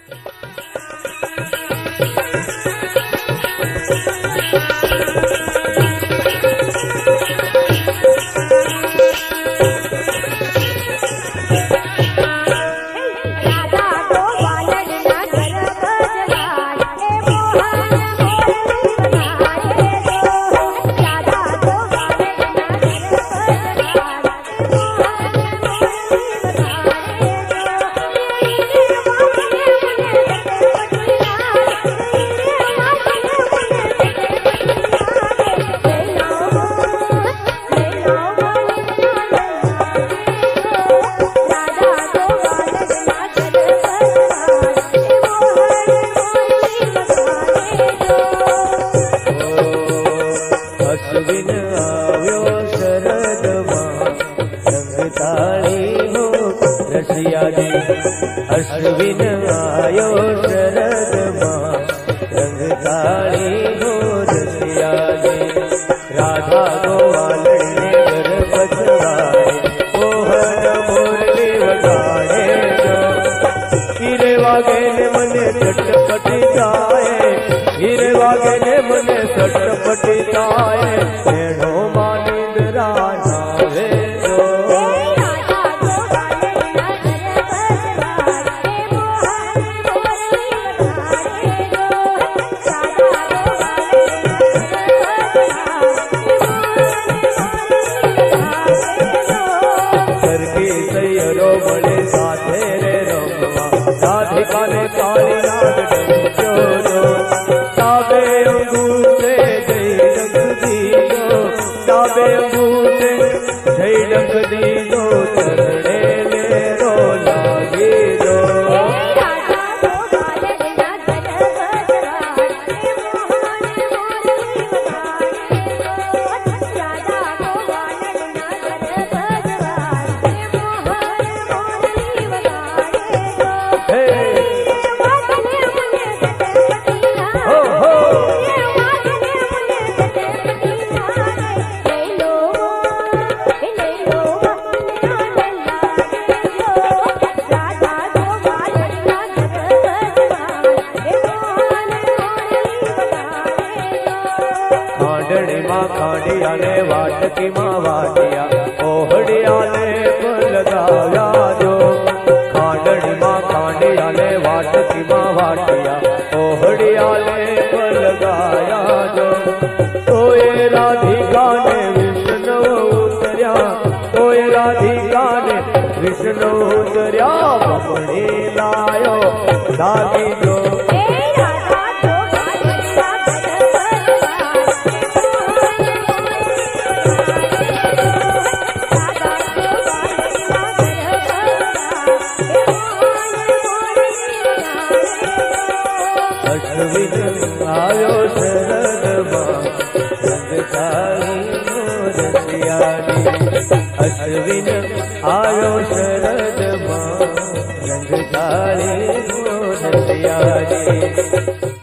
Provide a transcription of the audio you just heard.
अश्विन आयो शरद मां रंग काली हो रसिया जी। राधा गोवालड़ी ने घर बसवाए मोहन मुरली वगाड़े जो। हीरे वागे ने मने चटपटी जाए, हीरे वागे ने मने चटपटी जाए। भेड़ो मानिंद राधा वे जो। बड़े साथे रे रोमा राधिका ने काली नाग डंचो दो। ताबे अंगूर से जय डंक दीजो, ताबे अंगूर से जय डंक दीजो। चरणे ले रो लागी दो। खांडिया ने वाटकी मां वाटिया ओहड़िया ने लगाया जो। खांडड़ी मां खांडिया ने वाटकी मां वाटिया ओहड़िया ने लगाया जो। तोए राधिका ने विष्णु उतरिया, तोए राधिका ने विष्णु उतरिया। बपड़ी लायो दादी जो। अश्विन आयो शरद मां रंग काली हो रसिया जी। अश्विन आयो शरद मां रंग काली हो रसिया जी।